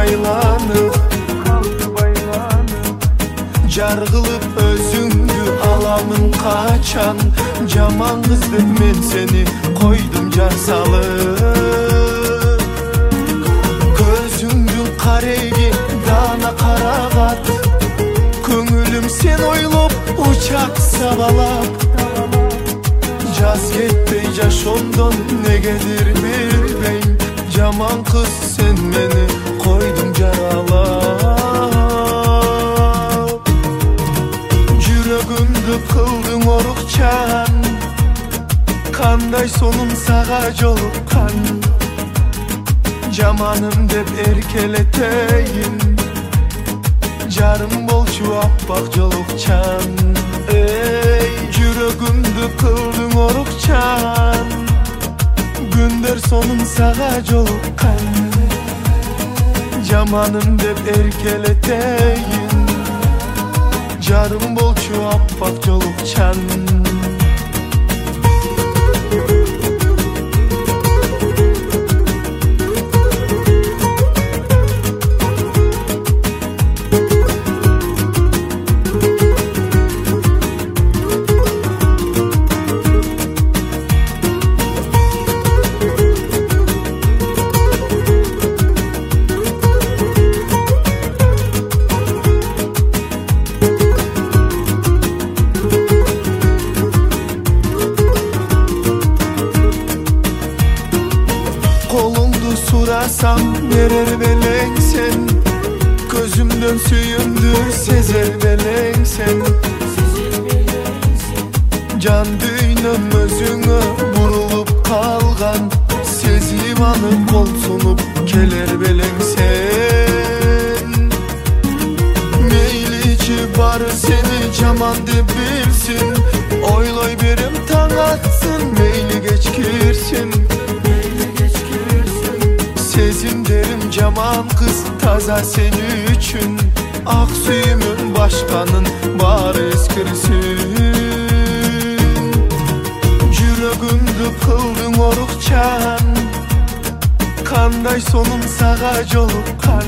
байланып жар кылып өзүңдү аламын качан жаман кыз деп мен сени койдум жар салып көзүңдүн кареги даана карагат көңүлүм сен ойлоп учак сабалап жаз кетпей жашоомдон негедир билбейм жаман кыз сен мени койдуң жаралап жүрөгүмдү кылдың орукчан кандай сонун сага жолуккан жаманым деп эркелетейин жарым болчу аппак жолукчан эй жүрөгүмдү кылдың орукчан күндөр сонун сага жолуккан жаманым деп эркелетейин жарым болчу аппак жолукчан Kolundu surasam verer belengsen Közümdön suyumdu sezer belengsen Can düynüm özüңө burulup kalgan Sezim anı kol sunup keler belengsen Meylici bar seni jaman dep bilsin Oyloy berim taң atsın meyli geç kirsin Sezimlerim jaman kız taza sen üçün Ak suyumun başkanın bar eskirsin Жүрөгүмдү кылдың орукчан Кандай сонун сага жолуккан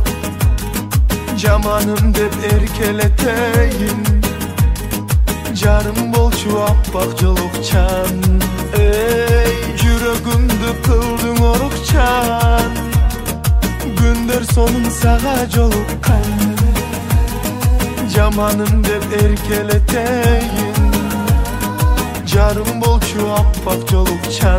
Жаманым деп эркелетейин Жарым болчу аппак жолукчан Эй жүрөгүмдү кылдың орукчан Күндөр сонун сага жолуккан Жаманым деп эркелетейин Жарым болчу аппак жолукчан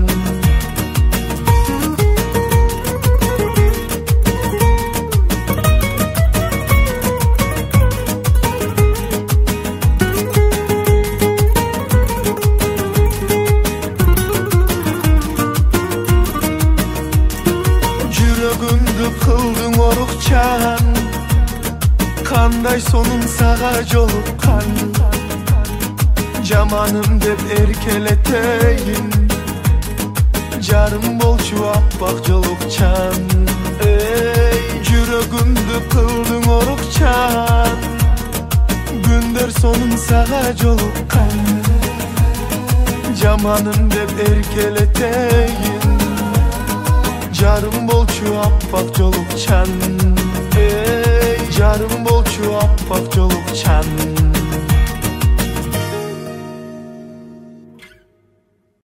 Жүрөгүмдү кылдың орукчан Кандай сонун сага жолуккан Жаманым деп эркелетейин Жарым болчу аппак жолукчан Эй жүрөгүмдү кылдың орукчан Күндөр сонун сага жолуккан Жаманым деп эркелетейин Жарым болчу аппак жолукчан Эй жарым болчу аппак жолукчан